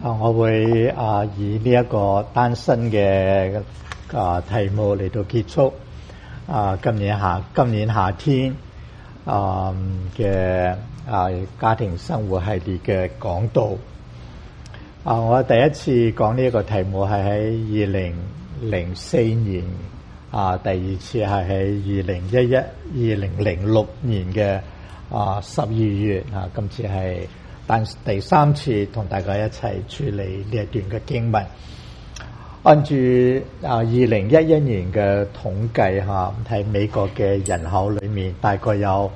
我會以呢一個單身嘅題目嚟到結束今年夏天嘅家庭生活系列嘅講道。我第一次講呢一個題目係喺2004年，第二次係喺2006年嘅12月，今次係第三次同大家一齊處理呢一段嘅經文。按住2011年嘅統計喺美國嘅人口裏面，大概有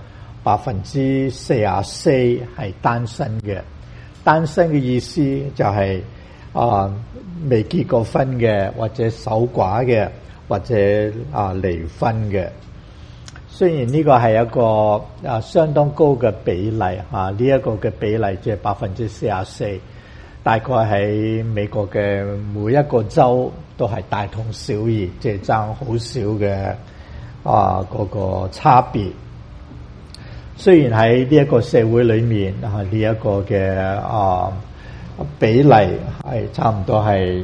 44%係單身嘅。單身嘅意思就係未結過婚嘅，或者守寡嘅，或者離婚嘅。雖然呢個係一個相當高嘅比例，呢一個嘅比例即係44%，大概喺美國嘅每一個州都係大同小異，即係爭好少嘅嗰個差別。雖然喺呢一個社會裏面呢一個嘅比例係差唔多係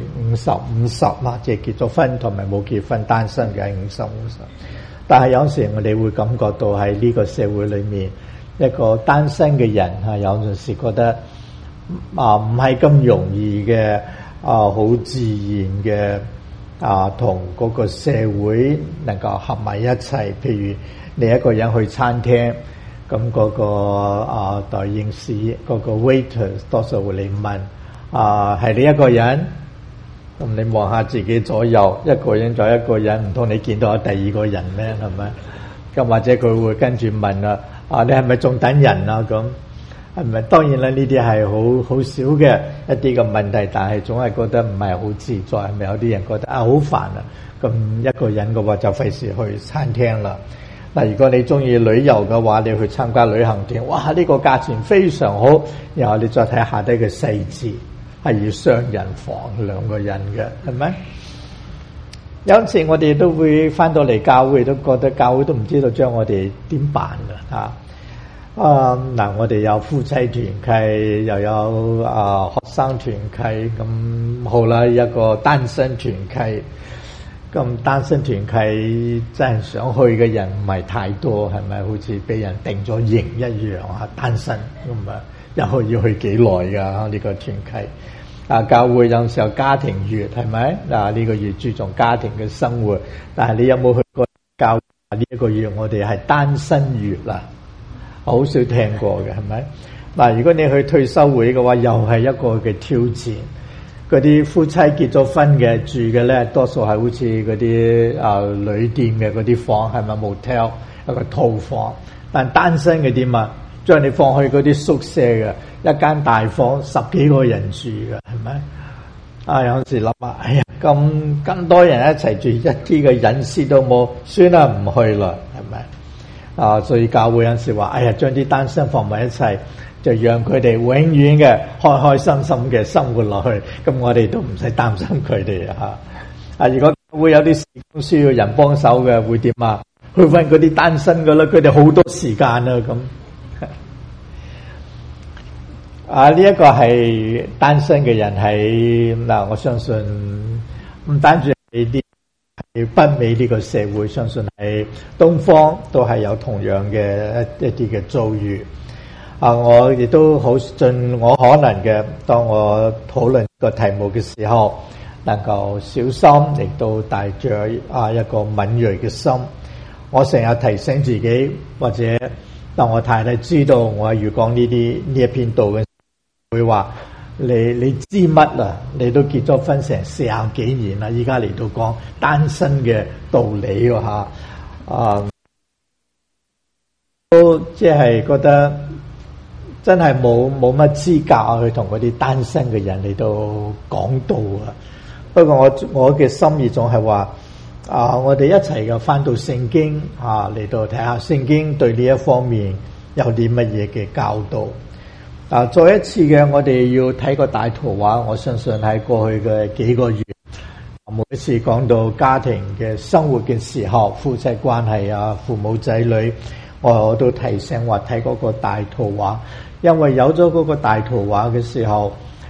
50-50啦，即係結咗婚同埋冇結婚單身嘅係50-50。但係有時我哋會感覺到喺呢個社會裏面，一個單身嘅人有陣時覺得唔係咁容易嘅好自然嘅同嗰個社會能夠合埋一齊。譬如你一個人去餐廳，咁嗰個待應士嗰個 waiter 多數會嚟問係你一個人？咁你望下自己左右，一個人再一個人，唔通你見到有第二個人咩？係咪？咁或者佢會跟住問你係咪仲等人啊？咁係咪？當然啦，呢啲係好少嘅一啲嘅問題，但係總係覺得唔係好自在。係咪有啲人覺得好煩啊？咁一個人嘅話就費事去餐廳啦。嗱，如果你中意旅遊嘅話，你去參加旅行團，哇！呢個價錢非常好，然後你再睇下低嘅細節，係要雙人房2個人嘅，係咪？有陣時我哋都會翻到嚟教會，都覺得教會都唔知道將我哋點辦㗎。我哋有夫妻團契，又有學生團契，咁好啦，一個單身團契。咁單身團契真係想去嘅人唔係太多，係咪？好似俾人定咗型一樣單身咁又要去幾耐㗎？呢個團契教會有時候家庭月，係咪？呢個月注重家庭嘅生活，但係你有冇去過教會呢一個月我哋係單身月啦？好少聽過嘅，係咪？如果你去退休會嘅話，又係一個嘅挑戰。嗰啲夫妻結咗婚嘅住嘅咧，多數係好似嗰啲旅店嘅嗰啲房，係咪 motel 一個套房？但單身嘅點啊？將你放去嗰啲宿舍嘅一間大房，10幾個人住嘅，係咪？有時諗下，哎呀，咁多人一齊住，一啲嘅隱私都冇，算啦，唔去啦，係咪？所以教會有時話，哎呀，將啲單身放埋一齊，就讓佢哋永遠嘅開開心心嘅生活落去，咁我哋都唔使擔心佢哋如果會有啲事工需要人幫手嘅，會點啊？去搵嗰啲單身嘅啦，佢哋好多時間咁。呢一個係單身嘅人喺我相信唔單止係啲喺北美呢個社會，相信喺東方都係有同樣嘅一啲嘅遭遇。我亦都好盡我可能嘅，當我討論個題目嘅時候，能夠小心，亦都帶着一個敏銳嘅心。我成日提醒自己，或者當我太太知道我要講呢一篇道嘅時候，會話你知乜啊？你都結咗婚成40幾年啦，依家嚟到講單身嘅道理喎。都即係覺得真係冇乜資格去同嗰啲單身嘅人嚟到講道啊！不過我嘅心意總係話我哋一齊嘅翻到聖經嚟到睇下聖經對呢一方面有啲乜嘢嘅教導。再一次嘅，我哋要睇個大圖畫。我相信喺過去嘅幾個月，每一次講到家庭嘅生活嘅時候，夫妻關係父母仔女，我都提醒話睇嗰個大圖畫。因為有咗嗰個大圖畫嘅時候，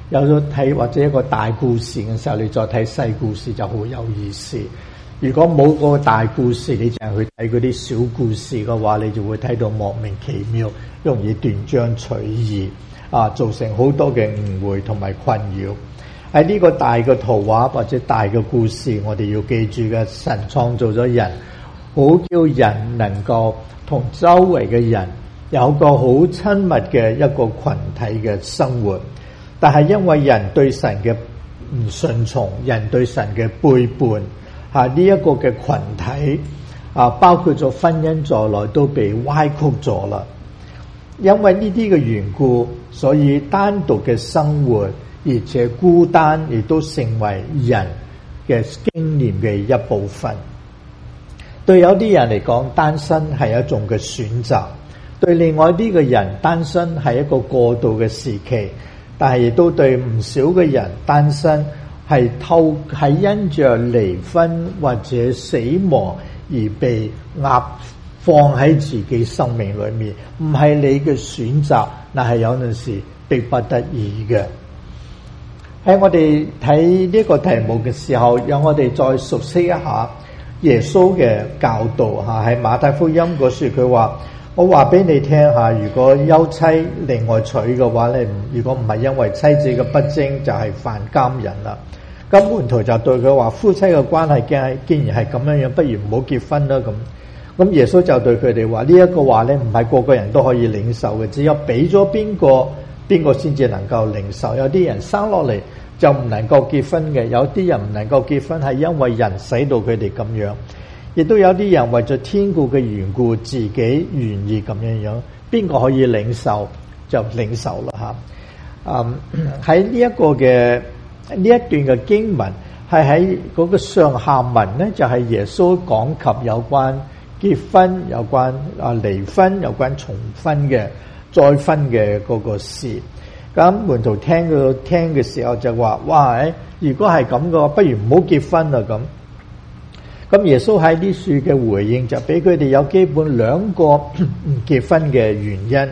有咗睇或者一個大故事嘅時候，你再睇細故事就好有意思。如果冇個大故事，你淨係去睇嗰啲小故事嘅話，你就會睇到莫名其妙，容易斷章取義造成好多嘅誤會同埋困擾。喺呢個大嘅圖畫或者大嘅故事，我哋要記住嘅，神創造咗人，好叫人能夠同周圍嘅人有個好親密嘅一個群體嘅生活。但係因為人對神嘅唔順從，人對神嘅背叛，呢一個嘅群體包括咗婚姻在內都被歪曲咗啦。因為呢啲嘅緣故，所以單獨嘅生活而且孤單亦都成為人嘅經驗嘅一部分。對有啲人嚟講，單身係一種嘅選擇，對另外啲嘅人，單身係一個過渡嘅時期。但係亦都對唔少嘅人，單身係因着離婚或者死亡而被壓放喺自己生命裏面，唔係你嘅選擇，但係有陣時迫不得已嘅。喺我哋睇呢個題目嘅時候，讓我哋再熟悉一下耶穌嘅教導喺馬太福音嗰處，佢話：我話俾你聽下，如果休妻另外娶嘅話咧，如果唔係因為妻子嘅不貞，就係犯奸淫啦。咁門徒就對佢話：夫妻嘅關係既然係咁樣樣，不如唔好結婚啦。咁耶穌就對佢哋話：呢一個話咧，唔係個個人都可以領受嘅，只有俾咗邊個先至能夠領受。有啲人生落嚟就唔能夠結婚嘅，有啲人唔能夠結婚係因為人使到佢哋咁樣。亦都有啲人為咗天故嘅緣故，自己願意咁樣樣，邊個可以領受就領受啦嚇。喺呢一個嘅呢一段嘅經文係喺嗰個上下文咧，就係耶穌講及有關結婚、有關離婚、有關重婚嘅再婚嘅嗰個事。咁門徒聽嘅時候就話：哇！如果係咁嘅話，不如唔好結婚啦咁。咁耶穌喺呢處嘅回應就俾佢哋有基本兩個唔結婚嘅原因。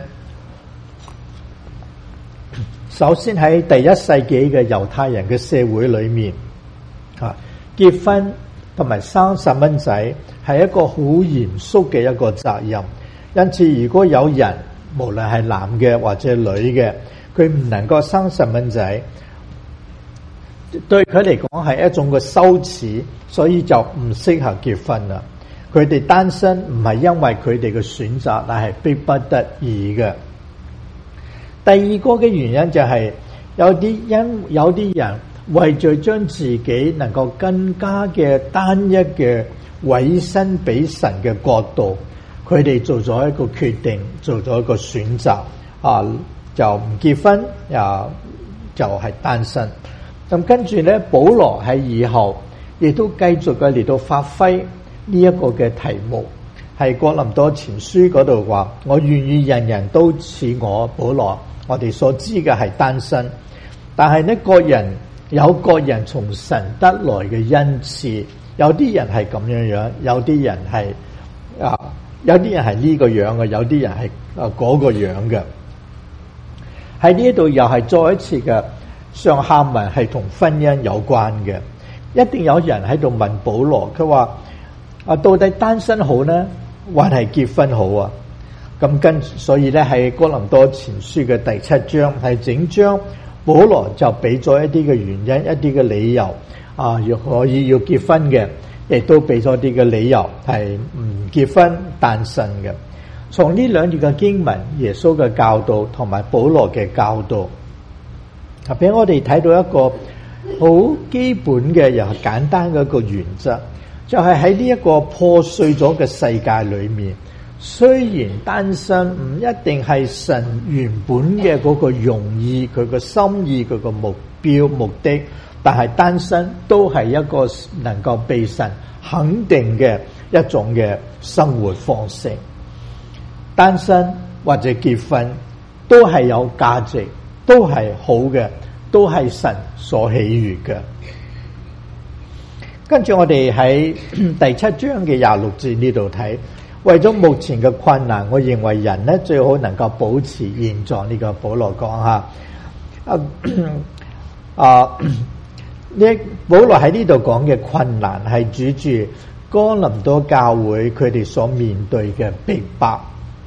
首先喺第一世紀嘅猶太人嘅社會裏面，結婚同埋生細蚊仔係一個好嚴肅嘅一個責任。因此，如果有人無論係男嘅或者女嘅，佢唔能夠生細蚊仔，對佢嚟講係一種嘅羞恥，所以就唔適合結婚啦。佢哋單身唔係因為佢哋嘅選擇，但係逼不得已嘅。第二個嘅原因就係有啲人為咗將自己能夠更加嘅單一嘅委身俾神嘅角度，佢哋做咗一個決定，做咗一個選擇就唔結婚，就係單身。咁跟住咧，保羅喺以後亦都繼續嘅嚟到發揮呢一個嘅題目，係哥林多前書嗰度話：我願意人人都似我保羅。我哋所知嘅係單身，但係呢，各人有各人從神得來嘅恩賜，有啲人係咁樣樣，有啲人係呢個樣嘅，有啲人係嗰個樣嘅。喺呢度又係再一次嘅上下文係同婚姻有關嘅。一定有人喺度問保羅，佢話到底單身好呢，還係結婚好啊？所以咧喺哥林多前書嘅第7章係整章，保羅就俾咗一啲嘅原因，一啲嘅理由要可以要結婚嘅，亦都俾咗啲嘅理由係唔結婚單身嘅。從呢兩段嘅經文，耶穌嘅教導同埋保羅嘅教導，俾我哋睇到一個好基本嘅又係簡單嘅一個原則，就係喺呢一個破碎咗嘅世界裏面，雖然單身唔一定係神原本嘅嗰個用意，佢個心意，佢個目標目的，但係單身都係一個能夠被神肯定嘅一種嘅生活方式。單身或者結婚都係有價值，都係好嘅，都係神所喜悅嘅。跟住我哋喺第7章嘅26節呢度睇，為咗目前嘅困難，我認為人呢最好能夠保持現狀。呢個保羅講下保羅喺呢度講嘅困難係指住哥林多教會佢哋所面對嘅逼迫，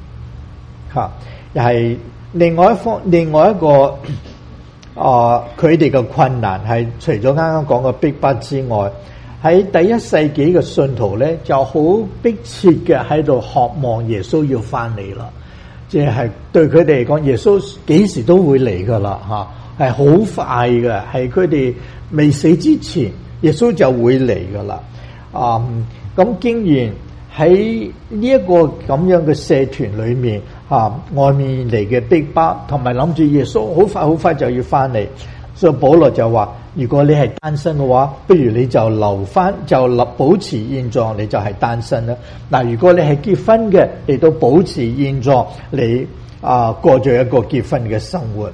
又係另外一個佢哋嘅困難係除咗啱啱講嘅逼迫之外，喺第一世紀嘅信徒咧就好迫切嘅喺度渴望耶穌要翻嚟啦，即係對佢哋嚟講，耶穌幾時都會嚟噶啦嚇，係好快嘅，係佢哋未死之前，耶穌就會嚟噶啦。咁竟然喺呢一個咁樣嘅社團裏面，外面嚟嘅逼迫，同埋諗住耶穌好快就要翻嚟，所以保羅就話：如果你係單身嘅話，不如你就保持現狀，你就係單身啦。嗱，如果你係結婚嘅，你都保持現狀，你過咗一個結婚嘅生活。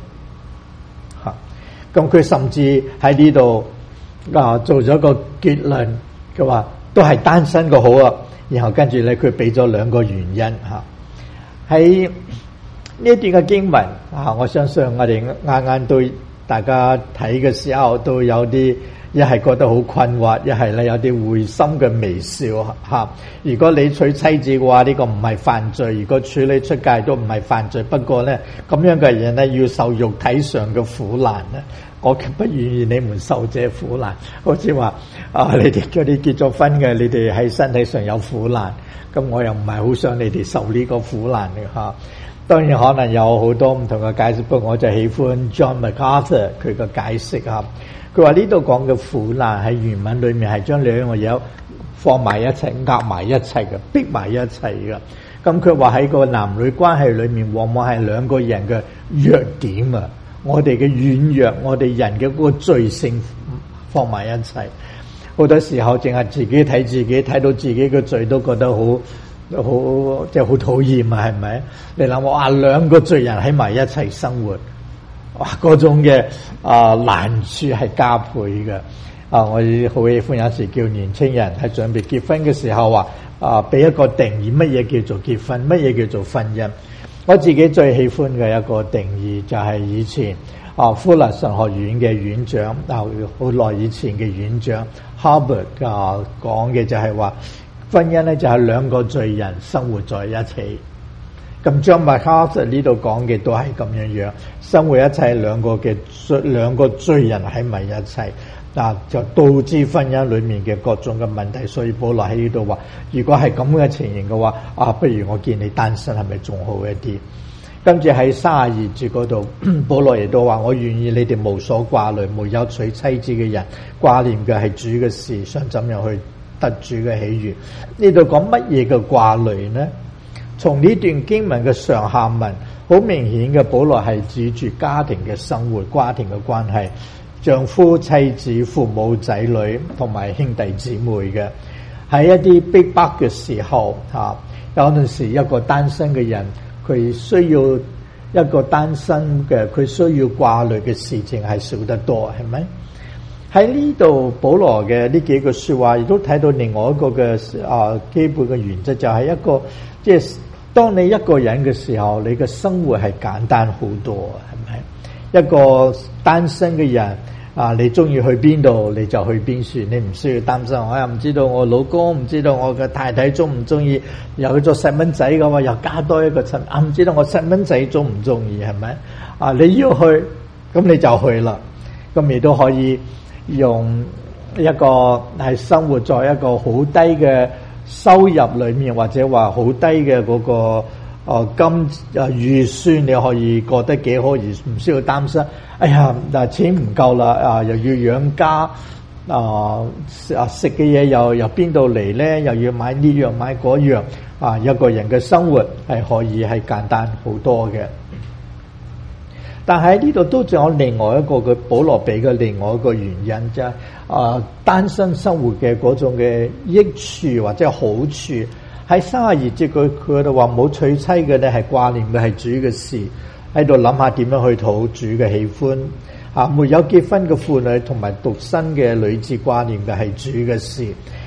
咁佢甚至喺呢度做咗個結論，佢話都係單身個好啊。然後跟住咧，佢俾咗兩個原因喺呢一段嘅經文我相信我哋啱啱都大家睇嘅時候都有啲一係覺得好困惑，一係咧有啲會心嘅微笑如果你娶妻子嘅話，呢個唔係犯罪；如果娶你出嫁都唔係犯罪。不過咧，咁樣嘅人咧要受肉體上嘅苦難咧，我不願意你們受這苦難。好似話你哋嗰啲結咗婚嘅，你哋喺身體上有苦難，咁我又唔係好想你哋受呢個苦難嘅當然可能有好多唔同嘅解釋，不過我就喜歡 John MacArthur 佢嘅解釋佢話呢度講嘅苦難喺原文裏面係將兩個嘢放埋一齊，壓埋一齊嘅，逼埋一齊嘅。咁佢話喺個男女關係裏面，往往係兩個人嘅弱點我哋嘅軟弱，我哋人嘅嗰個罪性放埋一齊。好多時候淨係自己睇自己，睇到自己嘅罪都覺得好即係好討厭係咪？你諗兩個罪人喺埋一齊生活，嗰種嘅難處係加倍嘅。我好喜歡有時叫年青人喺準備結婚嘅時候話俾一個定義，乜嘢叫做結婚，乜嘢叫做婚姻。我自己最喜歡嘅一個定義就係以前富勒神學院嘅院長好耐以前嘅院長 Hubbard 講嘅就係話，婚姻咧就係兩個罪人生活在一起。咁John MacArthur呢度講嘅都係咁樣，生活一齊兩個罪人喺埋一齊，就導致婚姻裏面嘅各種嘅問題。所以保羅喺呢度話，如果係咁嘅情形嘅話，不如我見你單身係咪仲好一啲？跟住喺32節嗰度，保羅亦都話：我願意你哋無所掛慮，沒有娶妻子嘅人掛念嘅係主嘅事，想怎樣去得主嘅喜悅。呢度講乜嘢嘅掛慮呢？從呢段經文嘅上下文，好明顯嘅，保羅係指住家庭嘅生活、家庭嘅關係，丈夫、妻子、父母、仔女同埋兄弟姊妹嘅。喺一啲逼迫嘅時候，有陣時一個單身嘅人，佢需要一個單身嘅，佢需要掛慮嘅事情係少得多，係咪？喺呢度保羅嘅呢幾句說話，亦都睇到另外一個嘅基本嘅原則，就係一個即係當你一個人嘅時候，你嘅生活係簡單好多，係咪？一個單身嘅人你中意去邊度你就去邊處，你唔需要擔心我又唔知道我老公，唔知道我嘅太太中唔中意，有咗細蚊仔嘅話又加多一個唔知道我細蚊仔中唔中意，係咪？你要去咁你就去啦，咁你都可以用一個係生活在一個好低嘅收入裏面，或者話好低嘅嗰個預算，你可以過得幾好，而唔需要擔心。哎呀，錢唔夠啦，又要養家，食嘅嘢又邊度嚟咧？又要買呢樣買嗰樣，一個人嘅生活係可以係簡單好多嘅。但係呢度都仲有另外一個嘅保羅俾嘅另外一個原因，就係單身生活嘅嗰種嘅益處或者好處。喺32節佢度話冇娶妻嘅咧，係掛念嘅係主嘅事，喺度諗下點樣去討主嘅喜歡。沒有結婚嘅婦女同埋獨身嘅女子掛念嘅係主嘅事。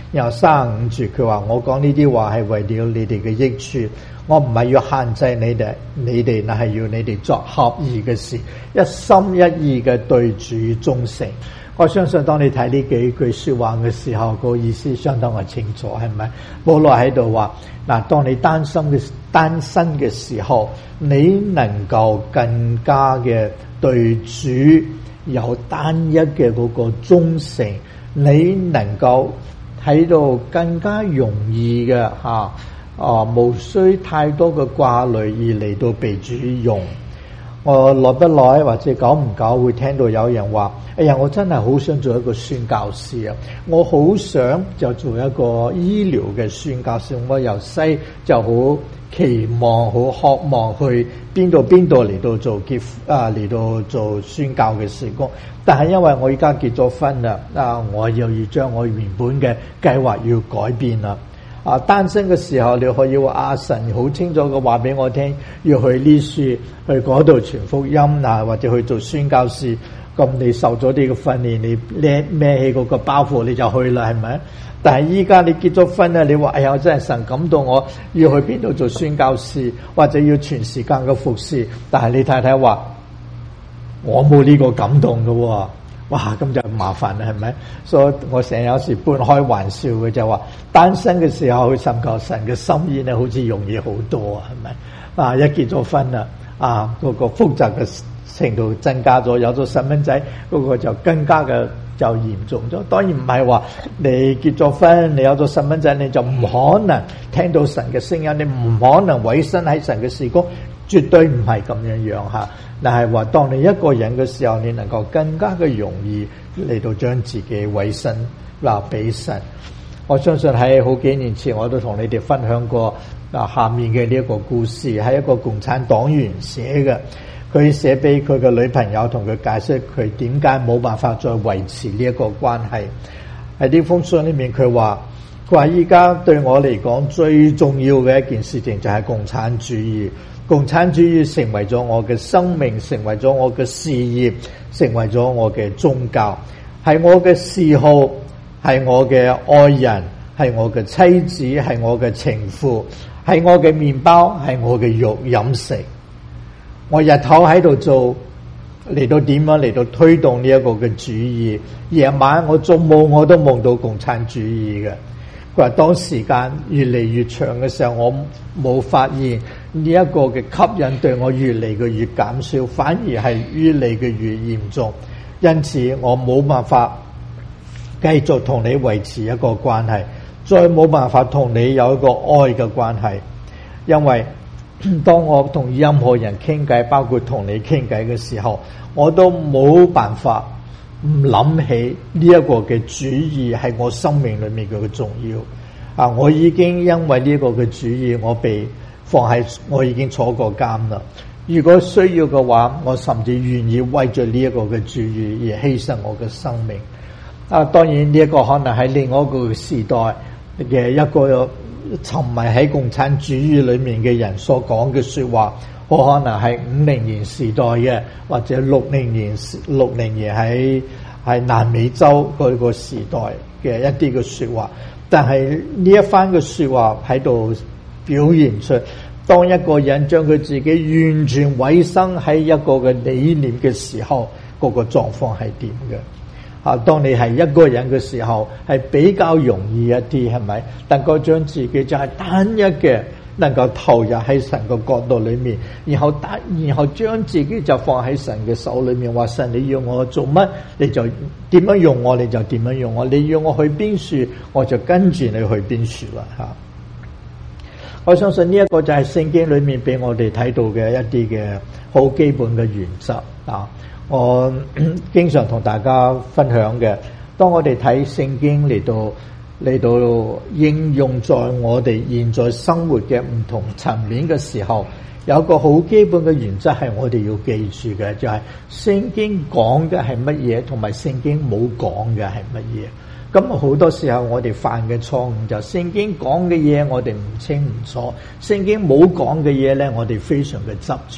然後35節佢話：我講呢啲話係為了你哋嘅益處，我唔係要限制你哋，乃係要你哋作合意嘅事，一心一意嘅對主忠誠。我相信當你睇呢幾句說話嘅時候，個意思相當係清楚，係咪？保羅喺度話：嗱，當你單身嘅時候，你能夠更加嘅對主有單一嘅嗰個忠誠，你能夠喺度更加容易嘅無需太多嘅掛慮而嚟到被主用。我耐不耐或者久唔久會聽到有人話：哎呀，我真係好想做一個宣教師啊！我好想就做一個醫療嘅宣教師。我由細就好期望、好渴望去邊度嚟到做嚟到做宣教嘅事工。但係因為我而家結咗婚啦，我又要將我原本嘅計劃要改變啦。單身嘅時候，你可以話神好清楚嘅話俾我聽，要去呢處去嗰度傳福音或者去做宣教士。咁你受咗啲嘅訓練，你孭起嗰個包袱你就去啦，係咪？但係依家你結咗婚啦，你話哎呀，真係神感動我要去邊度做宣教士，或者要全時間嘅服侍。但係你太太話我冇呢個感動嘅喎。哇，咁就麻煩啦，係咪？所以我成日有時半開玩笑嘅就話，單身嘅時候去尋求神嘅心意咧，好似容易好多啊，係咪？一結咗婚啦，嗰個複雜嘅程度增加咗，有咗細蚊仔，嗰個就更加嘅就嚴重咗。當然唔係話你結咗婚，你有咗細蚊仔，你就唔可能聽到神嘅聲音，你唔可能委身喺神嘅事工，絕對唔係咁樣嚇。但係話，當你一個人嘅時候，你能夠更加嘅容易嚟到將自己委身俾神。我相信喺好幾年前我都同你哋分享過下面嘅呢一個故事，係一個共產黨員寫嘅。佢寫俾佢嘅女朋友，同佢解釋佢點解冇辦法再維持呢一個關係。喺呢封信裏面，佢話依家對我嚟講最重要嘅一件事情就係共產主義。共產主義成為咗我嘅生命，成為咗我嘅事業，成為咗我嘅宗教，係我嘅嗜好，係我嘅愛人，係我嘅妻子，係我嘅情婦，係我嘅麵包，係我嘅肉飲食。我日頭喺度做，嚟到點樣嚟到推動呢一個嘅主義，夜晚我做夢我都夢到共產主義嘅。佢話當時間越嚟越長嘅時候，我冇發現呢一個嘅吸引對我越嚟嘅越減少，反而係越嚟嘅越嚴重。因此我冇辦法繼續同你維持一個關係，再冇辦法同你有一個愛嘅關係。因為當我同任何人傾偈，包括同你傾偈嘅時候，我都冇辦法唔諗起呢一個嘅主義係我生命裏面嘅重要。我已經因為呢個嘅主義，我被放喺，我已經坐過監啦。如果需要嘅話，我甚至願意為咗呢一個嘅主義而犧牲我嘅生命。當然呢一個可能係另外一個時代嘅一個沉迷喺共產主義裏面嘅人所講嘅說話，好可能係50年時代嘅，或者60年喺南美洲嗰個時代嘅一啲嘅說話。但係呢一番嘅說話喺度表現出，當一個人將佢自己完全委身喺一個嘅理念嘅時候，嗰個狀況係點嘅？當你係一個人嘅時候，係比較容易一啲，係咪？能夠將自己就係單一嘅，能夠投入喺神嘅角度裏面，然後將自己就放喺神嘅手裏面，話神你要我做乜，你就點樣用我，你就點樣用我。你要我去邊處，我就跟住你去邊處啦。我相信呢一個就係聖經裏面俾我哋睇到嘅一啲嘅好基本嘅原則。我經常同大家分享嘅，當我哋睇聖經嚟到應用在我哋現在生活嘅唔同層面嘅時候，有一個好基本嘅原則係我哋要記住嘅，就係聖經講嘅係乜嘢，同埋聖經冇講嘅係乜嘢。咁好多時候我哋犯嘅錯誤就聖經講嘅嘢我哋唔清唔楚，聖經冇講嘅嘢咧我哋非常嘅執着。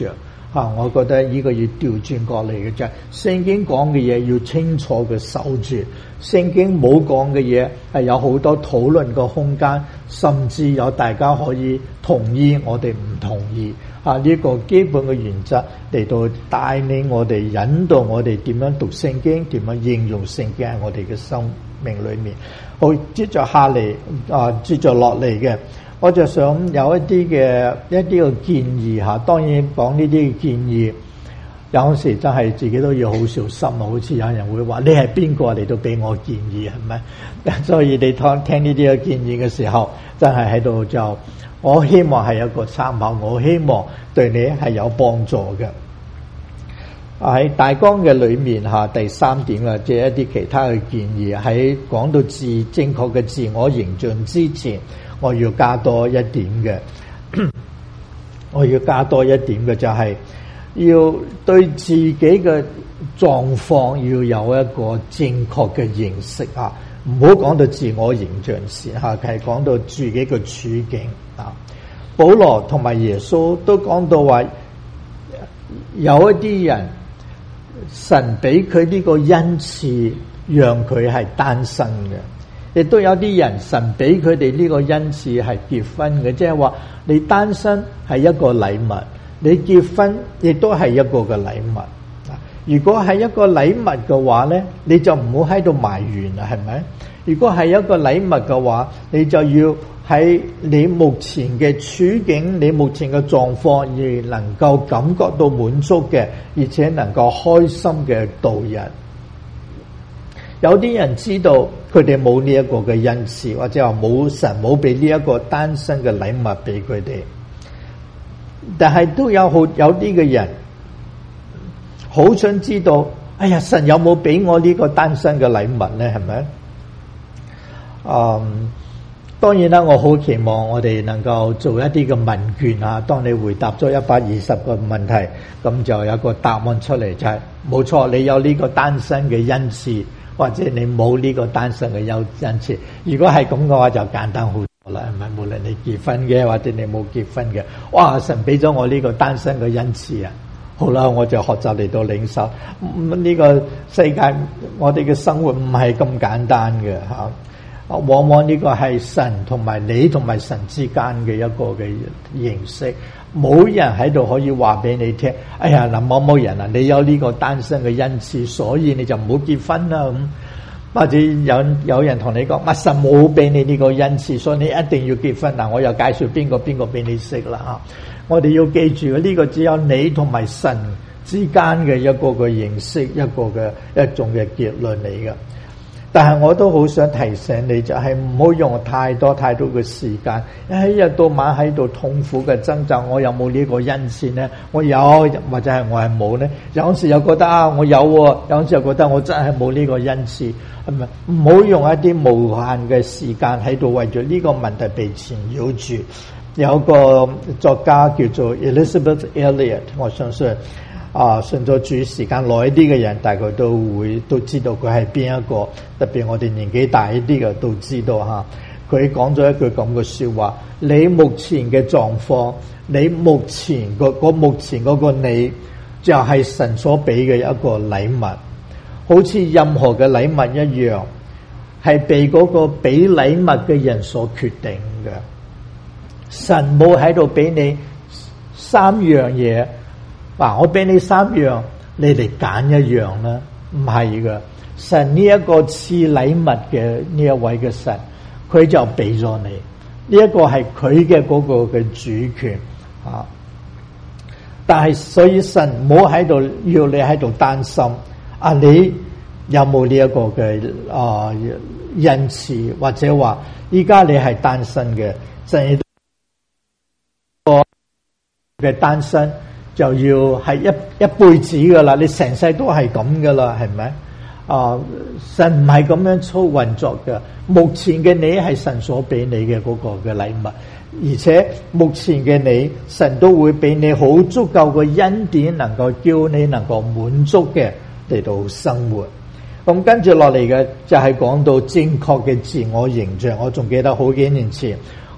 我覺得呢個要調轉過嚟嘅，就係聖經講嘅嘢要清楚嘅守住，聖經冇講嘅嘢係有好多討論嘅空間，甚至有大家可以同意，我哋唔同意呢個基本嘅原則嚟到帶領我哋，引導我哋點樣讀聖經，點樣應用聖經喺我哋嘅生命裏面。好，接着下嚟接着落嚟嘅，我就想有一啲嘅建議嚇。當然講呢啲嘅建議，有時真係自己都要好小心啊！好似有人會話：你係邊個嚟到俾我建議係咪？所以你聽呢啲嘅建議嘅時候，真係喺度就我希望係一個參考，我希望對你係有幫助嘅。喺大綱嘅裏面第三點啦，即係一啲其他嘅建議。喺講到正確嘅自我形象之前，我要加多一點嘅，就係要對自己嘅狀況要有一個正確嘅認識啊！唔好講到自我形象先係講到自己嘅處境啊。保羅同埋耶穌都講到話，有一啲人神俾佢呢個恩賜，讓佢係單身嘅；亦都有啲人神俾佢哋呢個恩賜係結婚嘅。即係話你單身係一個禮物，你結婚亦都係一個嘅禮物。如果係一個禮物嘅話呢，你就唔好喺度埋怨啦，係咪？如果係一個禮物嘅話，你就要喺你目前嘅處境、你目前嘅狀況而能夠感覺到滿足嘅，而且能夠開心嘅度日。有啲人知道佢哋冇呢一個嘅恩賜，或者話神冇俾呢一個單身嘅禮物俾佢哋，但係都有啲嘅人好想知道，哎呀，神有冇俾我呢個單身嘅禮物呢？係咪？當然啦，我好期望我哋能夠做一啲嘅問卷啊。當你回答咗120個問題，咁就有個答案出嚟，就係冇錯，你有呢個單身嘅恩賜，或者你冇呢個單身嘅恩賜。如果係咁嘅話，就簡單好多啦，係咪？無論你結婚嘅，或者你冇結婚嘅，哇！神俾咗我呢個單身嘅恩賜啊！好啦，我就學習嚟到領受。呢個世界，我哋嘅生活唔係咁簡單嘅嚇。往往呢個係神同埋你同埋神之間嘅一個嘅認識，冇人喺度可以話俾你聽。哎呀，嗱，某某人啊，你有呢個單身嘅恩賜，所以你就唔好結婚啦咁。或者有人同你講，神冇俾你呢個恩賜，所以你一定要結婚。嗱，我又介紹邊個俾你識啦嚇。我哋要記住呢個只有你同埋神之間嘅一個嘅認識，一種嘅結論嚟嘅。但係我都好想提醒你，就係唔好用太多嘅時間，一日到晚喺度痛苦嘅掙扎。我有冇呢個恩賜呢？我有，或者係我係冇呢？有時又覺得我有，有時又覺得我真係冇呢個恩賜，係咪？唔好用一啲無限嘅時間喺度為咗呢個問題被纏繞住。有個作家叫做 Elizabeth Elliot， 我相信信咗主時間耐啲嘅人，大概都知道佢係邊一個。特別我哋年紀大一啲嘅都知道嚇。佢講咗一句咁嘅説話：你目前嘅狀況，你目前嗰個你，就係神所俾嘅一個禮物，好似任何嘅禮物一樣，係被嗰個俾禮物嘅人所決定嘅。神冇喺度俾你3樣嘢。我俾你3樣，你嚟揀一樣啦，唔係噶。神呢一個賜禮物嘅呢一位嘅神，佢就俾咗你，呢一個係佢嘅嗰個嘅主權啊。但係所以神唔好喺度要你喺度擔心你有冇呢一個嘅恩賜，或者話依家你係單身嘅，神嘅單身就要係一輩子噶啦，你成世都係咁噶啦，係咪？神唔係咁樣運作嘅。目前嘅你係神所俾你嘅嗰個嘅禮物，而且目前嘅你，神都會俾你好足夠嘅恩典，能夠叫你能夠滿足嘅嚟到生活。咁跟住落嚟嘅就係講到正確嘅自我形象。我仲記得好幾年前，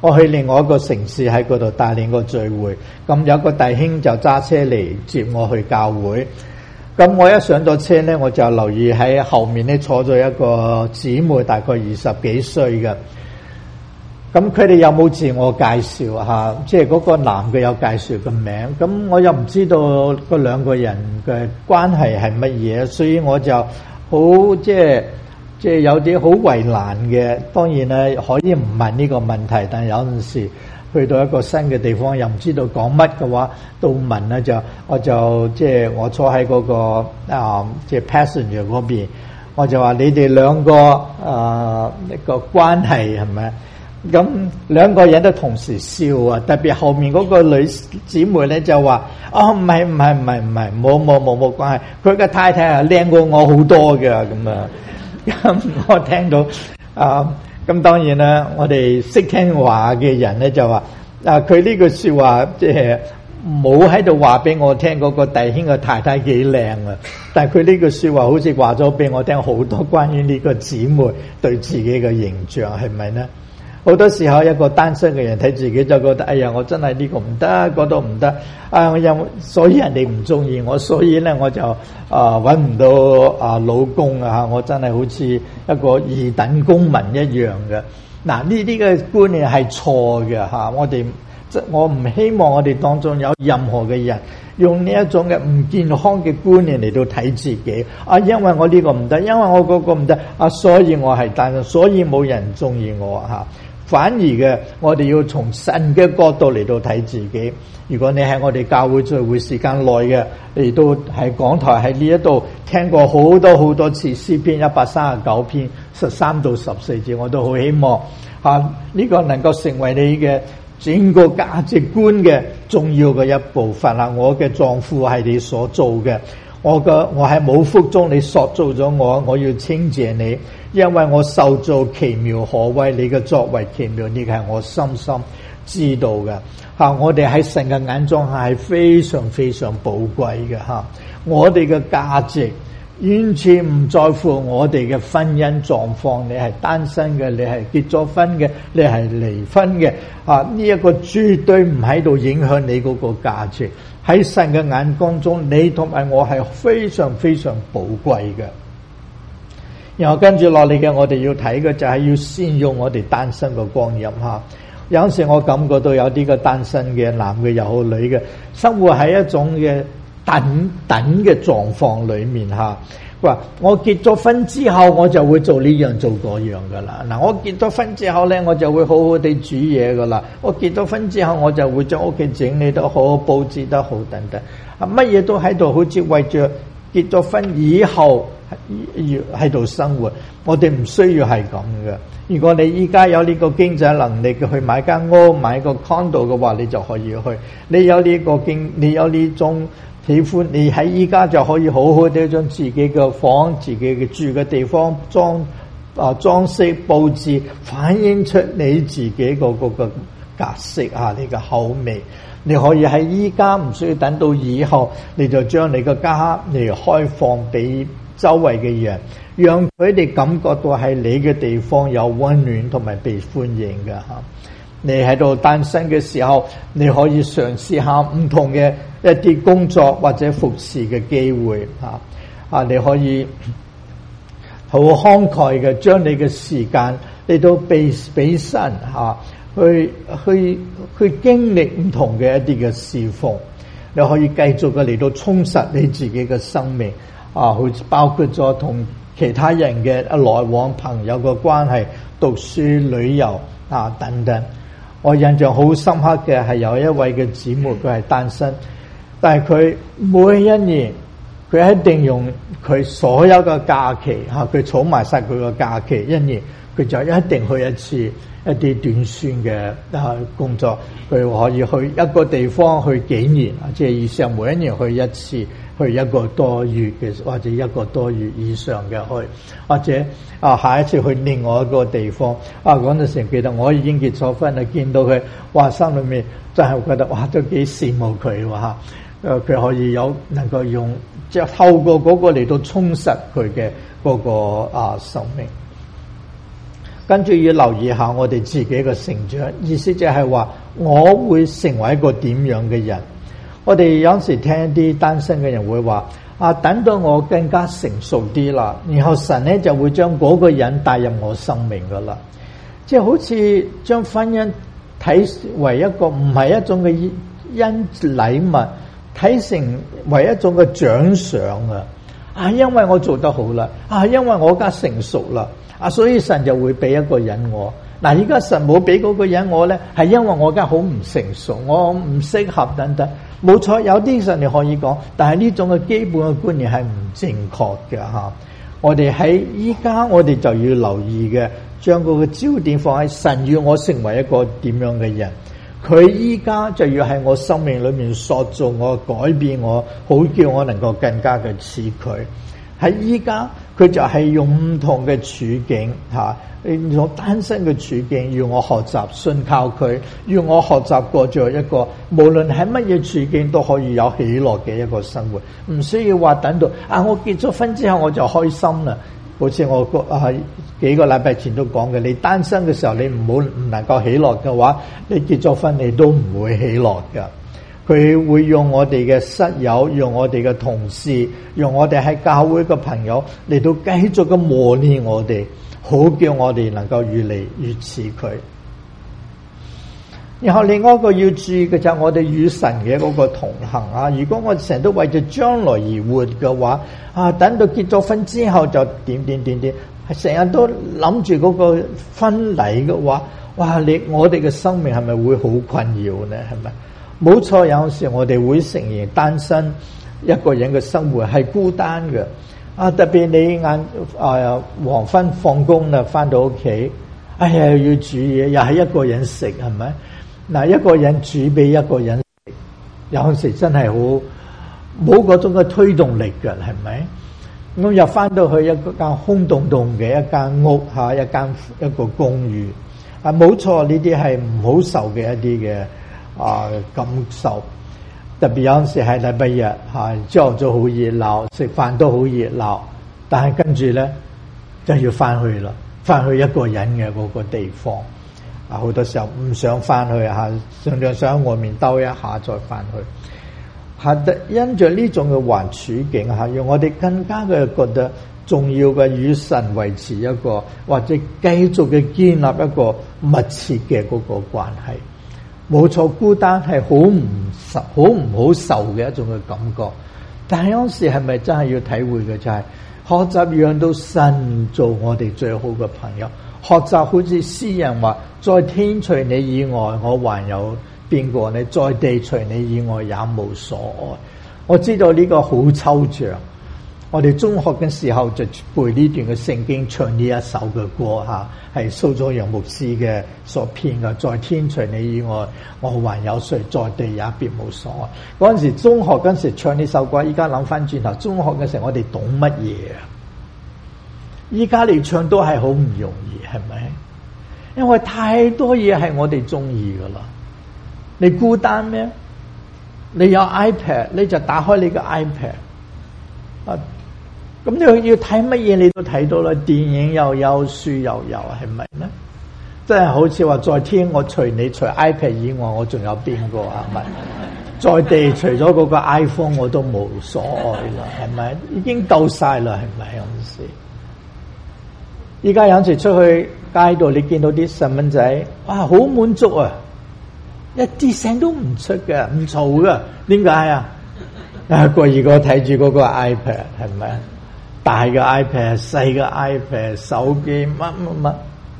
我去另外一個城市喺嗰度帶領個聚會，咁有個弟兄就揸車嚟接我去教會。咁我一上咗車咧，我就留意喺後面咧坐咗一個姊妹，大概20幾歲嘅。咁佢哋有冇自我介紹吓？即係嗰個男嘅有介紹個名，咁我又唔知道嗰兩個人嘅關係係乜嘢，所以我就好即係有啲好為難嘅。當然咧可以唔問呢個問題，但係有陣時去到一個新嘅地方又唔知道講乜嘅話，到問咧我就即係我坐喺嗰個即係 passenger 嗰邊，我就話你哋兩個一個關係係咪？咁兩個人都同時笑啊！特別後面嗰個女姊妹咧就話：唔係，冇關係。佢嘅太太係靚過我好多嘅咁啊！咁我聽到咁當然啦，我哋識聽話嘅人咧就話：佢呢句説話即係冇喺度話俾我聽嗰個弟兄嘅太太幾靚啊！但係佢呢句説話好似話咗俾我聽好多關於呢個姊妹對自己嘅形象係咪呢？好多時候一個單身嘅人睇自己就覺得，哎呀，我真係呢個唔得，嗰度唔得，所以人哋唔中意我，所以咧我就揾唔到老公啊！我真係好似一個二等公民一樣嘅。嗱，呢啲嘅觀念係錯嘅嚇，我唔希望我哋當中有任何嘅人用呢一種嘅唔健康嘅觀念嚟到睇自己。因為我呢個唔得，因為我嗰個唔得，所以我係單身，所以冇人中意我嚇。反而嘅，我哋要從神嘅角度嚟到睇自己。如果你喺我哋教會聚會時間內嘅，嚟到喺講台喺呢一度聽過好多次詩篇139篇13到14節，我都好希望呢個能夠成為你嘅整個價值觀嘅重要嘅一部分啦。我嘅臟腑係你所做嘅，我喺母腹中你塑造咗我，我要稱謝你，因為我受造奇妙可畏，你嘅作為奇妙，呢個係我深深知道嘅。我哋喺神嘅眼中係非常非常寶貴嘅吓，我哋嘅價值完全唔在乎我哋嘅婚姻狀況，你係單身嘅，你係結咗婚嘅，你係離婚嘅，呢一個絕對唔喺度影響你嗰個價值。喺神嘅眼光中，你同埋我係非常非常寶貴嘅。然後跟住落嚟嘅，我哋要睇嘅就係要善用我哋單身嘅光陰吓。有陣時我感覺到有啲個單身嘅男嘅又好，女嘅生活喺一種嘅等嘅狀況裏面吓。話我結咗婚之後，我就會做呢樣做嗰樣噶啦。嗱，我結咗婚之後咧，我就會好好地煮嘢噶啦。我結咗婚之後，我就會將屋企整理得好，佈置得好等等。乜嘢都喺度，好似為着結咗婚以後要喺度生活。我哋唔需要係咁嘅。如果你依家有呢個經濟能力去買間屋、買個 condo 嘅話，你就可以去。你有呢種喜歡，你喺依家就可以好好地將自己嘅房、自己嘅住嘅地方裝飾佈置，反映出你自己個格式你嘅口味。你可以喺依家，唔需要等到以後，你就將你嘅家嚟開放俾周圍嘅人，讓佢哋感覺到係你嘅地方有溫暖同埋被歡迎嘅吓。你喺度單身嘅時候，你可以嘗試下唔同嘅一啲工作或者服侍嘅機會你可以好慷慨嘅將你嘅時間嚟到俾神去經歷唔同嘅一啲嘅侍奉。你可以繼續嘅嚟到充實你自己嘅生命好似包括咗同其他人嘅來往、朋友嘅關係、讀書、旅遊等等。我印象好深刻嘅係有一位嘅姊妹，佢係單身，但係佢每一年佢一定用佢所有嘅假期佢儲埋晒佢嘅假期，一年佢就一定去一次一啲短宣嘅工作。佢可以去一個地方去幾年，即係意思係每一年去一次，去一個多月嘅，或者一個多月以上嘅去，或者下一次去另外一個地方。嗰陣時記得我已經結咗婚啦，見到佢心裏面真係覺得都幾羨慕佢佢可以能夠用即係透過嗰個嚟到充實佢嘅嗰個生命。 跟住要留意下我哋自己嘅成長，意思就係話我會成為一個點樣嘅人。我哋有時聽一啲單身嘅人會話等到我更加成熟啲啦，然後神咧就會將嗰個人帶入我生命噶啦，即係好似將婚姻睇為一個唔係一種嘅恩禮物，睇成為一種嘅獎賞因為我做得好啦，因為我而家成熟啦，所以神就會俾一個人我。嗱，而家神冇俾嗰個人我咧，係因為我而家好唔成熟，我唔適合等等。冇錯，有啲神你可以講，但係呢種嘅基本嘅觀念係唔正確嘅吓。我哋喺依家我哋就要留意嘅，將嗰個焦點放喺神要我成為一個點樣嘅人。佢依家就要喺我生命裏面塑造我、改變我，好叫我能夠更加嘅似佢。喺依家佢就係用唔同嘅處境用單身嘅處境，要我學習信靠佢，要我學習過咗一個無論喺乜嘢處境都可以有喜樂嘅一個生活，唔需要話等到我結咗婚之後我就開心啦。好似我幾個禮拜前都講嘅，你單身嘅時候你唔能夠喜樂嘅話，你結咗婚你都唔會喜樂㗎。佢會用我哋嘅室友，用我哋嘅同事，用我哋喺教會嘅朋友嚟到繼續嘅磨練我哋，好叫我哋能夠越嚟越似佢。然後另外一個要注意嘅就係我哋與神嘅嗰個同行如果我成日都為咗將來而活嘅話等到結咗婚之後就點，成日都諗住嗰個婚禮嘅話，我哋嘅生命係咪會好困擾呢？係咪？冇錯，有時我哋會承認單身一個人嘅生活係孤單嘅特別你黃昏放工啦，翻到屋企，要煮嘢，又係一個人食，係咪？一個人煮俾一個人食，有時真係好冇嗰種嘅推動力嘅，係咪？咁又翻到去一間空洞洞嘅一間屋一個公寓冇錯，呢啲係唔好受嘅一啲嘅感受。特別有陣時係禮拜日朝頭早好熱鬧，食飯都好熱鬧，但係跟住咧就要翻去啦，翻去一個人嘅嗰個地方好多時候唔想翻去盡量想喺外面兜一下再翻去因着呢種嘅環處境讓我哋更加嘅覺得重要嘅與神維持一個或者繼續嘅建立一個密切嘅嗰個關係。冇錯，孤單係好唔好受嘅一種嘅感覺，但係有時係咪真係要體會嘅就係學習讓到神做我哋最好嘅朋友，學習好似詩人話，在天除你以外我還有邊個呢？在地除你以外也無所愛。我知道呢個好抽象，我哋中學嘅時候就背呢段嘅聖經，唱呢一首嘅歌係蘇佐揚牧師嘅所編嘅。在天除你以外我還有誰？在地也別無所愛。嗰陣時中學嗰陣時唱呢首歌，依家諗翻轉頭，中學嘅時候我哋懂乜嘢依家嚟唱都係好唔容易，係咪？因為太多嘢係我哋中意噶啦。你孤單咩？你有 iPad 你就打開你個 iPad 咁你要睇乜嘢你都睇到啦，電影又有，書又有，係咪咧？即係好似話在天我除你除 iPad 以外我仲有邊個係咪？在地除咗嗰個 iPhone 我都無所愛啦，係咪？已經夠晒啦，係咪？有陣時依家有陣時出去街度你見到啲細蚊仔好滿足一啲聲都唔出嘅，唔嘈嘅，點解個二個睇住嗰個 iPad 係咪？大嘅 iPad 細嘅 iPad 手機乜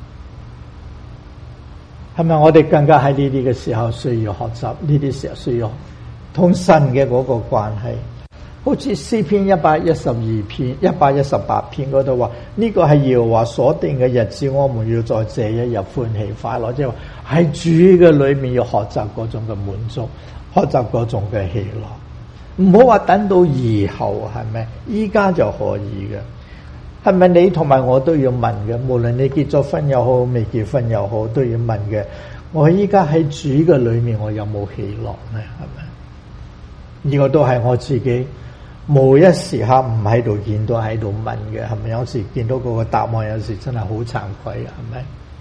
係咪？我哋更加喺呢啲嘅時候需要學習，呢啲時候需要同神嘅嗰個關係。好似詩篇112篇118篇嗰度話，呢個係耶和華所定嘅日子，我們要在這一日歡喜快樂，即係話喺主嘅裏面要學習嗰種嘅滿足，學習嗰種嘅喜樂。唔好話等到以後，係咪？依家就可以嘅，係咪？你同埋我都要問嘅，無論你結咗婚又好，未結婚又好，都要問嘅。我依家喺主嘅裏面，我有冇喜樂呢？係咪？呢個都係我自己無一時刻唔喺度見到喺度問嘅，係咪？有時見到嗰個答案，有時真係好慚愧嘅，係咪？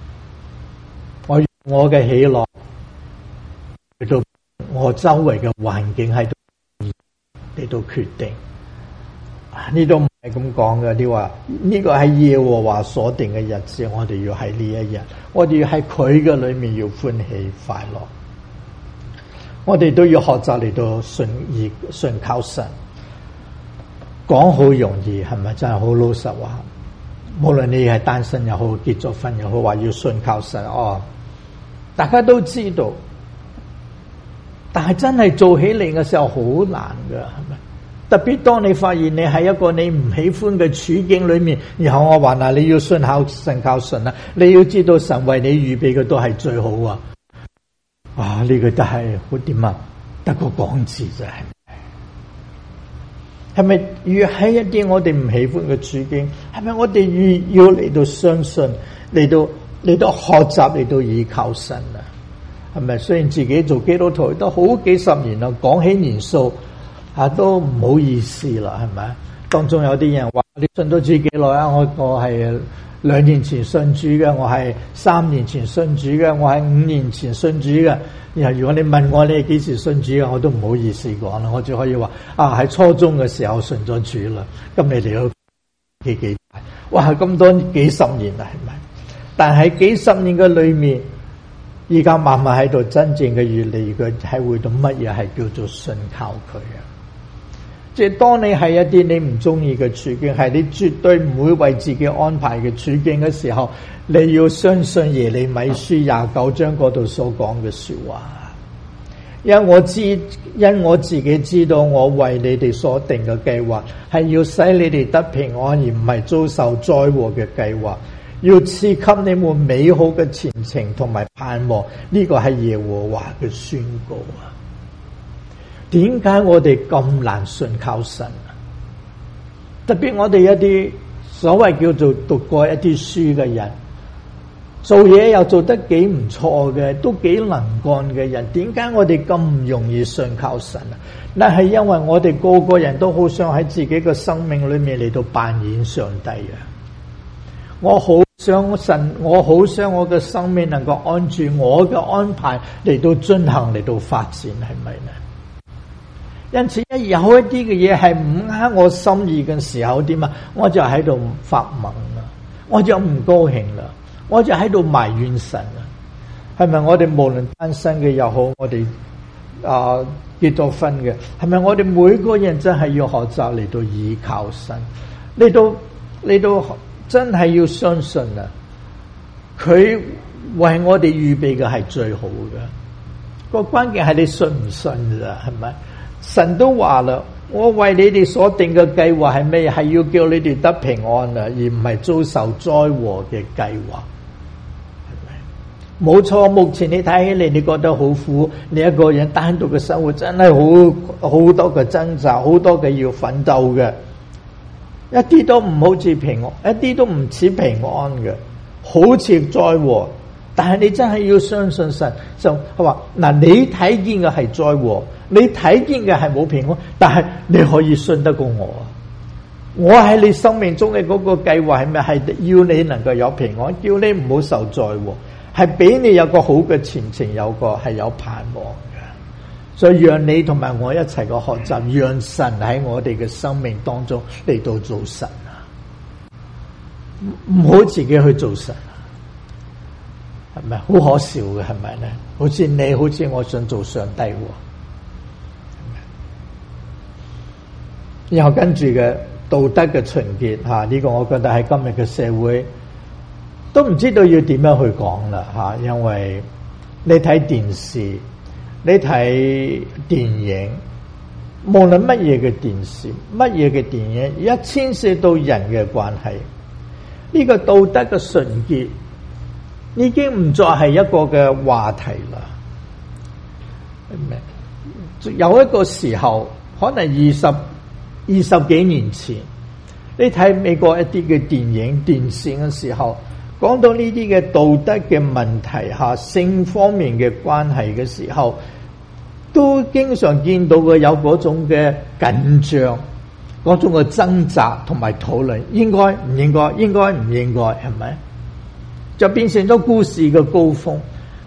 我嘅喜樂嚟到我周圍嘅環境喺度嚟到決定。呢度唔係咁講嘅，你話呢個係耶和華所定嘅日子，我哋要喺呢一日，我哋要喺佢嘅裏面要歡喜快樂。我哋都要學習嚟到信靠神。講好容易，係咪真係好老實話？無論你係單身又好，結咗婚又好，話要信靠神大家都知道。但係真係做起嚟嘅時候好難㗎，係咪？特別當你發現你喺一個你唔喜歡嘅處境裏面，然後我話嗱，你要信靠神啊，你要知道神為你預備嘅都係最好啊！呢個都係好點啊？得個講字就係咪越喺一啲我哋唔喜歡嘅處境，係咪我哋越要嚟到相信，嚟到學習，嚟到依靠神啊？係咪？雖然自己做基督徒都好幾十年啦，講起年數都唔好意思啦，係咪？當中有啲人話你信咗主幾耐啊？我係2年前信主嘅，我係3年前信主嘅，我係5年前信主嘅。然後如果你問我你係幾時信主嘅，我都唔好意思講啦，我只可以話喺初中嘅時候信咗主啦。咁你哋都幾大？哇！咁多幾十年啦，係咪？但係幾十年嘅裏面，而家慢慢喺度真正嘅越嚟越體會到乜嘢係叫做信靠佢啊！即係當你係一啲你唔中意嘅處境，係你絕對唔會為自己安排嘅處境嘅時候，你要相信耶利米書29章嗰度所講嘅說話。因我自己知道，我為你哋所定嘅計劃係要使你哋得平安，而唔係遭受災禍嘅計劃，要賜給你們美好嘅前程同埋盼望。呢個係耶和華嘅宣告啊！點解我哋咁難信靠神啊？特別我哋一啲所謂叫做讀過一啲書嘅人，做嘢又做得幾唔錯嘅，都幾能幹嘅人，點解我哋咁唔容易信靠神啊？那係因為我哋個個人都好想喺自己嘅生命裏面嚟到扮演上帝啊！我好想神，我好想我嘅生命能夠按住我嘅安排嚟到進行，嚟到發展，係咪呢？因此有一啲嘅嘢係唔啱我心意嘅時候，點啊？我就喺度發懵啦，我就唔高興啦，我就喺度埋怨神啊！係咪我哋無論單身嘅又好，我哋結咗婚嘅，係咪我哋每個人真係要學習嚟到依靠神，嚟到真係要相信啊！佢為我哋預備嘅係最好嘅，個關鍵係你信唔信咋？係咪？神都話啦，我為你哋所定嘅計劃係咩？係要叫你哋得平安啊，而唔係遭受災禍嘅計劃，係咪？冇錯，目前你睇起嚟你覺得好苦，你一個人單獨嘅生活真係好多嘅掙扎，好多嘅要奮鬥嘅，一啲都唔好似平安，一啲都唔似平安嘅，好似災禍。但係你真係要相信神，就係話嗱，你睇見嘅係災禍，你睇見嘅係冇平安，但係你可以信得過我啊！我喺你生命中嘅嗰個計劃係咩？係要你能夠有平安，叫你唔好受災禍，係俾你有個好嘅前程，係有盼望嘅。所以讓你同埋我一齊嘅學習，讓神喺我哋嘅生命當中嚟到做神啊！唔好自己去做神。係咪好可笑嘅？係咪咧？好似我想做上帝喎。然後跟住嘅道德嘅純潔呢個我覺得喺今日嘅社會都唔知道要點樣去講啦因為你睇電視，你睇電影，無論乜嘢嘅電視，乜嘢嘅電影，一牽涉到人嘅關係，呢個道德嘅純潔已經唔再係一個嘅話題啦。有一個時候，可能二十幾年前，你睇美國一啲嘅電影、電視嘅時候，講到呢啲嘅道德嘅問題性方面嘅關係嘅時候，都經常見到嘅有嗰種嘅緊張，嗰種嘅掙扎同埋討論，應該唔應該，應該唔應該，係咪？就變成咗故事嘅高峰。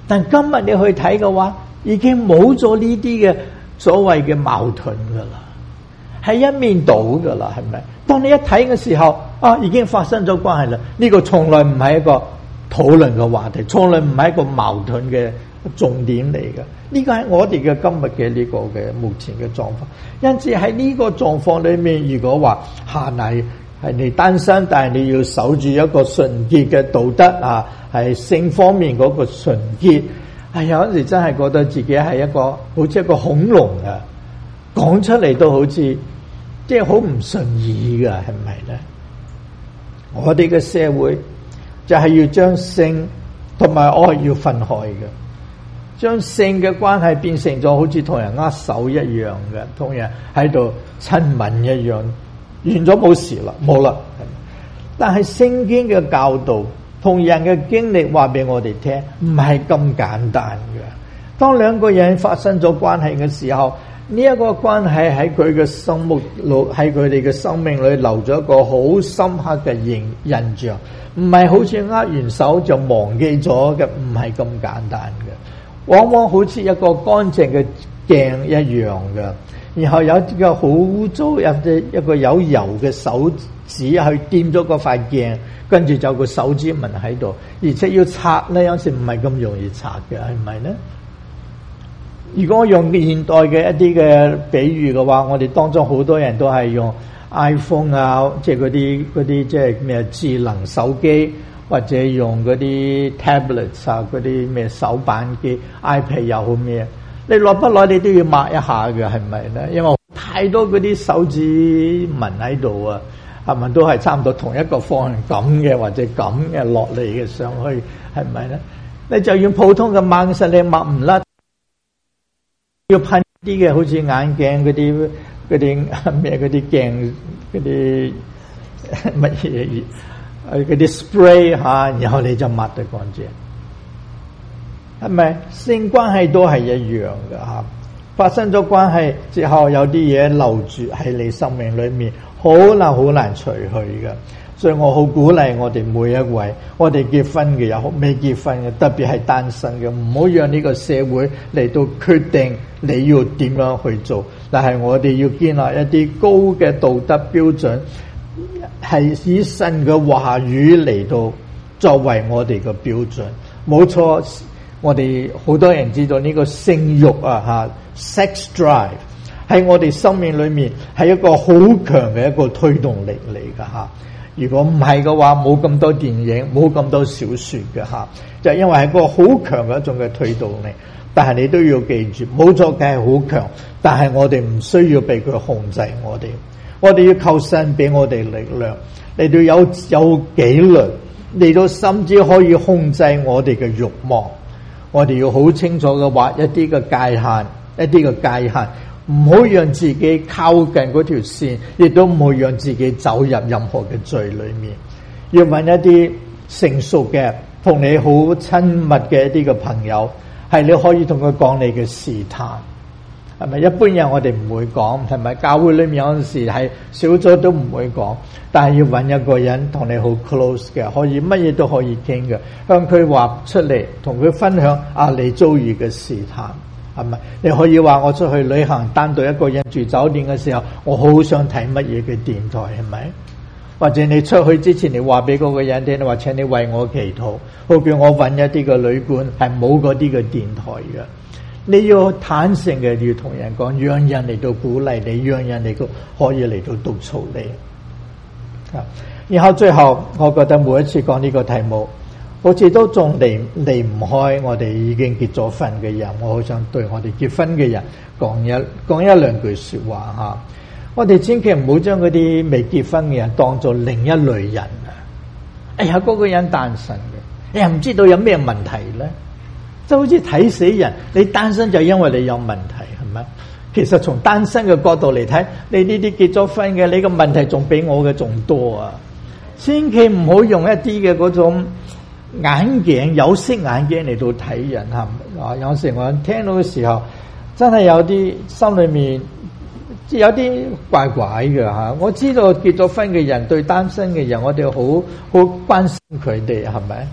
但今日你去睇嘅話，已經冇咗呢啲嘅所謂嘅矛盾噶啦，係一面倒噶啦，係咪？當你一睇嘅時候，已經發生咗關係啦。呢個從來唔係一個討論嘅話題，從來唔係一個矛盾嘅重點嚟嘅。呢個係我哋嘅今日嘅呢個嘅目前嘅狀況。因此喺呢個狀況裏面，如果話係你單身，但係你要守住一個純潔嘅道德啊，係性方面嗰個純潔，有陣時真係覺得自己係一個好似一個恐龍啊，講出嚟都好似即係好唔順耳噶，係咪咧？我哋嘅社會就係要將性同埋愛要分開嘅，將性嘅關係變成咗好似同人握手一樣嘅，同人喺度親吻一樣，完咗冇事啦，冇啦。但係聖經嘅教導同人嘅經歷話俾我哋聽，唔係咁簡單嘅。當兩個人發生咗關係嘅時候，呢一個關係喺佢嘅心目裏，喺佢哋嘅生命裏留咗一個好深刻嘅印象，唔係好似握完手就忘記咗嘅，唔係咁簡單嘅。往往好似一個乾淨嘅鏡一樣嘅，然後有一個好污糟一個有油嘅手指去掂咗嗰塊鏡，跟住就有個手指紋喺度，而且要拆咧，有時唔係咁容易拆嘅，係咪咧？如果我用現代嘅一啲嘅比喻嘅話，我哋當中好多人都係用 iPhone 啊，即係嗰啲即係咩智能手機，或者用嗰啲 tablets 啊，嗰啲咩手板機 iPad 又好咩，你耐不耐你都要抹一下嘅，係咪咧？因為太多嗰啲手指紋喺度啊，係咪都係差唔多同一個方向咁嘅，或者咁嘅落嚟嘅上去，係咪咧？你就用普通嘅抹實，你抹唔甩。要噴啲嘅，好似眼鏡嗰啲咩嗰啲鏡嗰啲乜嘢嗰啲 spray 吓，然後你就抹得乾淨，係咪？性關係都係一樣嘅吓，發生咗關係之後，有啲嘢留住喺你生命裏面，好難除去嘅。所以我好鼓勵我哋每一位，我哋結婚嘅又好，未結婚嘅，特別係單身嘅，唔好讓呢個社會嚟到決定你要點樣去做。但係我哋要建立一啲高嘅道德標準，係以神嘅話語嚟到作為我哋嘅標準。冇錯，我哋好多人知道呢個性慾啊，sex drive 喺我哋生命裏面係一個好強嘅一個推動力嚟㗎吓。如果唔係嘅話，冇咁多電影，冇咁多小說嘅吓，就因為係個好強嘅一種嘅推動力。但係你都要記住，冇錯嘅係好強，但係我哋唔需要被佢控制我哋。我哋要求神俾我哋力量，嚟到有紀律，嚟到甚至可以控制我哋嘅慾望。我哋要好清楚嘅話，一啲嘅界限。唔好讓自己靠近嗰條線，亦都唔好讓自己走入任何嘅罪裏面。要揾一啲成熟嘅、同你好親密嘅一啲嘅朋友，係你可以同佢講你嘅試探，係咪？一般人我哋唔會講，係咪？教會裏面有陣時係少咗都唔會講，但係要揾一個人同你好 close 嘅，可以乜嘢都可以傾嘅，向佢話出嚟，同佢分享你遭遇嘅試探。係咪？你可以話我出去旅行，單獨一個人住酒店嘅時候，我好想睇乜嘢嘅電台，係咪？或者你出去之前，你話俾嗰個人聽，你話請你為我祈禱，好叫我揾一啲嘅旅館係冇嗰啲嘅電台嘅。你要坦誠嘅要同人講，讓人嚟到鼓勵你，讓人嚟到可以嚟到督促你。然後最後，我覺得每一次講呢個題目，好似都仲離唔開我哋已經結咗婚嘅人，我好想對我哋結婚嘅人講一兩句說話吓。我哋千祈唔好將嗰啲未結婚嘅人當做另一類人啊！哎呀，嗰個人單身嘅，哎呀，唔知道有咩問題咧，就好似睇死人。你單身就因為你有問題，係咪？其實從單身嘅角度嚟睇，你呢啲結咗婚嘅，你個問題仲比我嘅仲多啊！千祈唔好用一啲嘅嗰種眼鏡，有色眼鏡嚟到睇人吓。有時我聽到嘅時候，真係有啲心裏面有啲怪怪嘅吓。我知道結咗婚嘅人對單身嘅人，我哋好關心佢哋，係咪？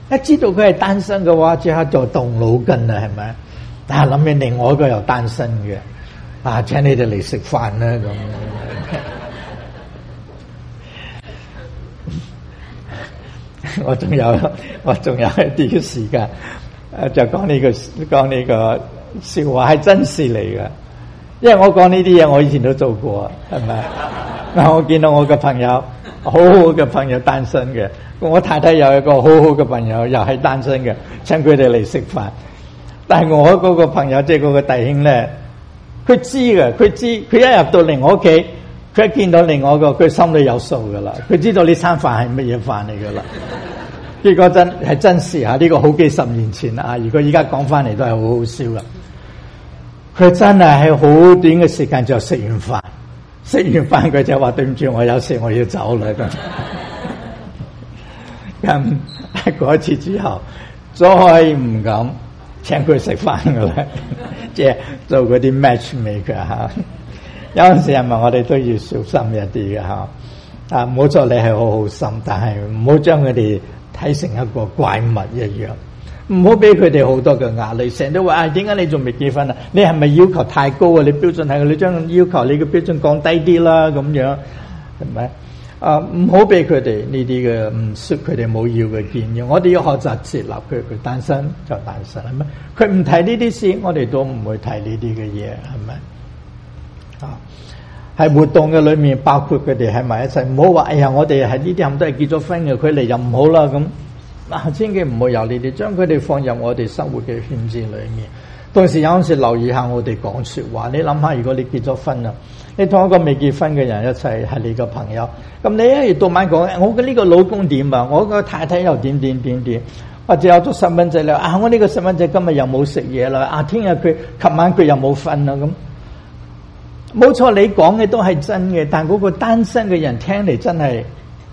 一知道佢係單身嘅話，即刻就動腦筋啦，係咪？但係諗起另外一個又單身嘅，請你哋嚟食飯啦咁。我仲有一啲時間，就講呢個笑話係真事嚟嘅，因為我講呢啲嘢我以前都做過，係咪？我見到我嘅朋友，好好嘅朋友單身嘅，我太太有一個好好嘅朋友又係單身嘅，請佢哋嚟食飯。但係我嗰個朋友即係嗰個弟兄咧，佢知嘅，佢一入到嚟我屋企，佢一見到另外一個，佢心裏有數噶啦，佢知道呢餐飯係乜嘢飯嚟噶啦。結果真事吓，呢個好幾十年前啊，如果依家講翻嚟都係好好笑啦。佢真係喺好短嘅時間就食完飯佢就話對唔住，我有事我要走啦咁。嗰一次之後，再唔敢請佢食飯噶啦，即係做嗰啲 matchmaker 吓。有陣時係咪我哋都要小心一啲嘅吓？唔好錯，你係好好心，但係唔好將佢哋睇成一個怪物一樣，唔好俾佢哋好多嘅壓力。成日都話點解你仲未結婚啊？你係咪要求太高啊？你標準太高，你將要求你嘅標準降低啲啦，咁樣係咪？唔好俾佢哋呢啲嘅唔適佢哋冇要嘅建議。我哋要學習接納佢單身就單身，係咪？佢唔提呢啲事，我哋都唔會提呢啲嘅嘢，係咪？喺活動嘅裏面，包括佢哋喺埋一齊，唔好話哎呀，我哋係呢啲冚都係結咗婚嘅，佢嚟就唔好啦咁。千祈唔好有呢啲，將佢哋放入我哋生活嘅圈子裏面。同時有陣時留意下我哋講說話。你諗下，如果你結咗婚啦，你同一個未結婚嘅人一齊係你個朋友，咁你一日到晚講我嘅呢個老公點啊，我個太太又點，或者有咗細蚊仔啦，我呢個細蚊仔今日又冇食嘢啦，聽日琴晚佢又冇瞓啦咁。冇錯，你講嘅都係真嘅，但嗰個單身嘅人聽嚟真係，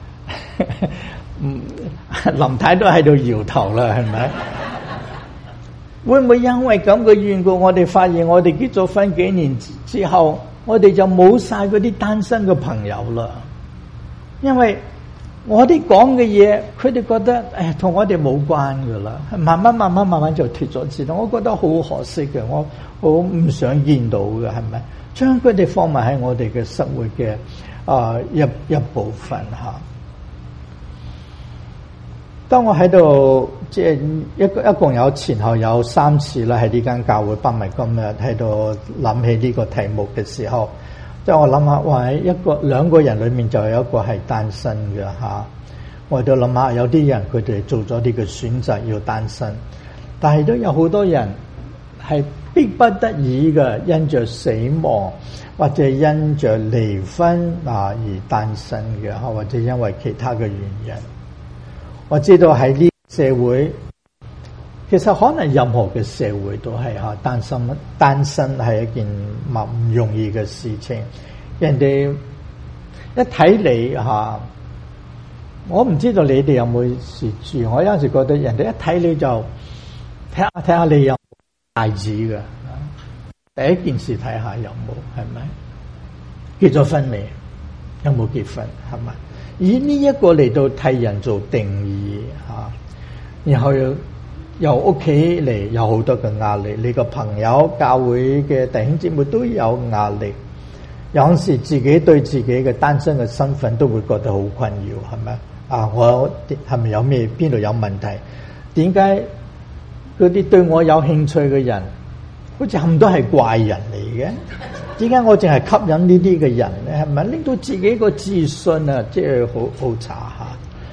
林太都喺度搖頭啦，係咪？會唔會因為咁嘅緣故，我哋發現我哋結咗婚幾年之後，我哋就冇晒嗰啲單身嘅朋友啦？因為我哋講嘅嘢，佢哋覺得同我哋冇關噶啦，慢慢就脫咗節。我覺得好可惜嘅，我好唔想見到嘅，係咪？將佢哋放埋喺我哋嘅生活嘅一部分吓。當我喺度即係一共有前後有3次啦，喺呢間教會不埋今日喺度諗起呢個題目嘅時候，即係我諗下，哇！兩個人裏面就有一個係單身嘅吓。我都諗下，有啲人佢哋做咗呢個選擇要單身，但係都有好多人係逼不得已嘅，因着死亡或者因着離婚而單身嘅，或者因為其他嘅原因。我知道喺呢個社會，其實可能任何嘅社會都係單身係一件唔容易嘅事情。人哋一睇你我唔知道你哋有冇事住。我有陣時覺得人哋一睇你就睇下你有冇孩子嘅。第一件事睇下有冇，係咪結咗婚未？有冇結婚，係咪？以呢一個嚟到替人做定義然後由屋企嚟有好多嘅壓力，你個朋友、教會嘅弟兄姊妹都有壓力。有陣時自己對自己嘅單身嘅身份都會覺得好困擾，係咪？我係咪有咩邊度有問題？點解嗰啲對我有興趣嘅人，好似咁多係怪人嚟嘅？點解我淨係吸引呢啲嘅人咧？係咪令到自己個自信即係好差下？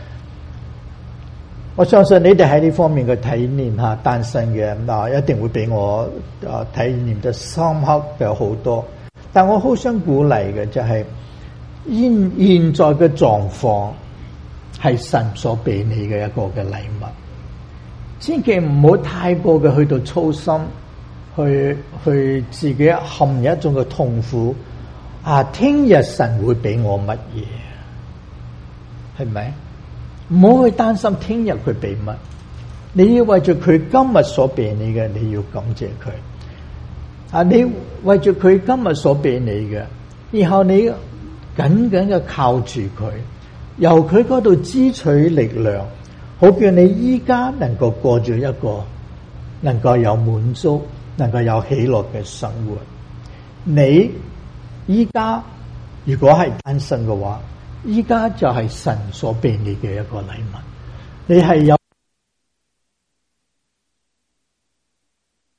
我相信你哋喺呢方面嘅體驗下單身嘅一定會比我體驗得深刻嘅好多。但我好想鼓勵嘅就係現在嘅狀況係神所俾你嘅一個嘅禮物，千祈唔好太過嘅去到操心，去自己陷入一種嘅痛苦。聽日神會俾我乜嘢？係咪？唔好去擔心聽日佢俾乜，你要為住佢今日所俾你嘅，你要感謝佢。你為住佢今日所俾你嘅，然後你緊緊嘅靠住佢，由佢嗰度支取力量， 好叫你依家能夠過住一個能夠有滿足、能夠有喜樂嘅生活。你依家如果係單身嘅話，依家就係神所俾你嘅一個禮物。你係有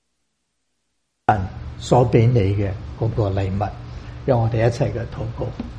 神所俾你嘅嗰個禮物，讓我哋一齊嘅禱告。